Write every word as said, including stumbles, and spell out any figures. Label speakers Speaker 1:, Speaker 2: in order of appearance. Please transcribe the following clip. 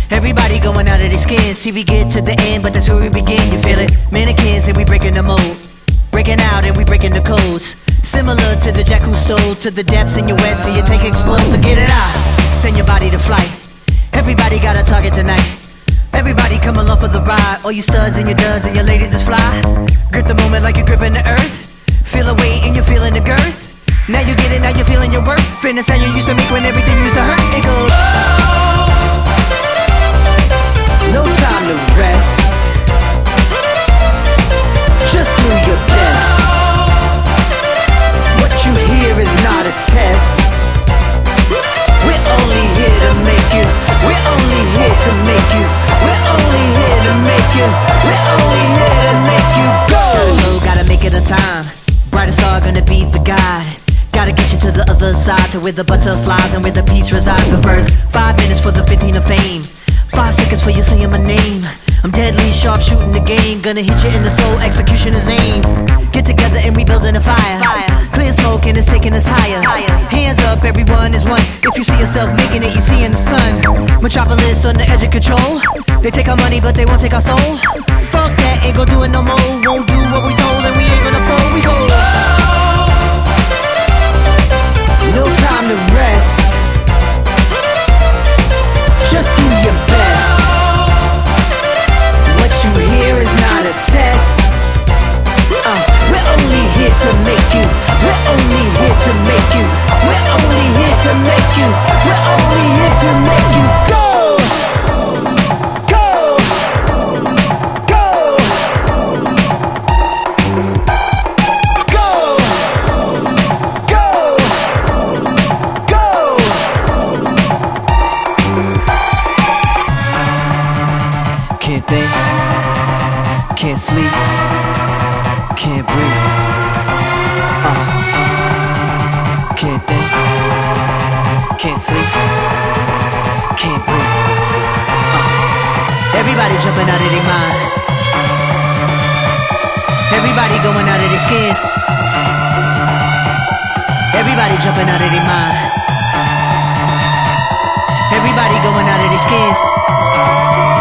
Speaker 1: Everybody going out of their skin. See, we get to the end, but that's where we begin. You feel it? Mannequins and we breaking the mold, breaking out and we breaking the codes. Similar to the jack who stole to the depths in your wet, so you take explode. So get it out, send your body to flight. Everybody got a target tonight. Everybody come along for the ride. All you studs and your duds and your ladies is fly. Grip the moment like you're gripping the earth. Feel the weight and you're feeling the girth. Now you get it, now you're feeling your worth. Fitness how you used to make when everything used to hurt. It goes, no time to rest. Just do your best. What you hear is not a test. We're only here to make you. We're only here to make you. We're only here to make you. We're only here to make you go. Gotta go, gotta make it on time. Brightest star gonna be the guide. Gotta get you to the other side, to where the butterflies and where the peace resides. But first, five minutes for the fifteen of fame. Five seconds for you saying my name. I'm deadly sharp shooting the game. Gonna hit you in the soul, execution is aim. Get together and we building a fire. Clear smoke and it's taking us higher. Hands up, everyone is one. If you see yourself making it, you see in the sun. Metropolis on the edge of control. They take our money but they won't take our soul. Fuck that, ain't gon' do it no more. Won't do what we told and we ain't gonna fold. We go, no time to rest. Just do your best. What you hear is not a test. uh, We're only here to make you. We're only here to make you. We're only here to make you. We're only here to make you go. Go. Go. Go. Go. Go. Can't think, can't sleep, can't breathe. uh. Can't think, can't sleep, can't breathe. uh. Everybody jumping out of their mind. Everybody going out of their skins. Everybody jumping out of their mind. Everybody going out of their skins.